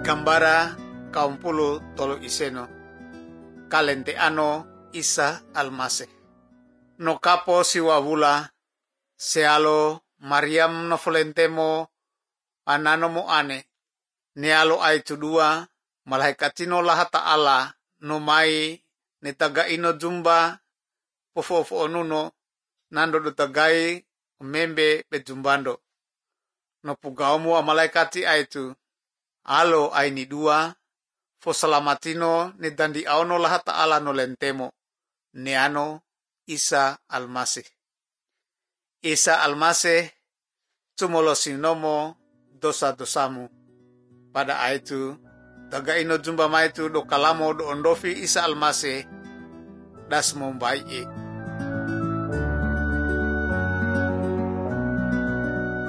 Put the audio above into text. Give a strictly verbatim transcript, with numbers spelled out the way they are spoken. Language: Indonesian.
gambara kaum pulu tolu iseno kalente ano Isa Almasih. No kapo siwawula sealo Mariam no volentemo anano mo ane nealo ai tudua malaikatino laha ta'ala no mai ne taga ino jumba pofofo onuno nando do tagai membe bejumbando no pugaumu amalaikati aitu alo aini dua fo salamatino ne dandi aono laha ta'ala no lentemo neano Isa Almasih. Isa Almasih cumolo sinomo dosa-dosamu. Pada aitu taga ino jumba maitu do kalamo do ondofi Isa Almasih das mombai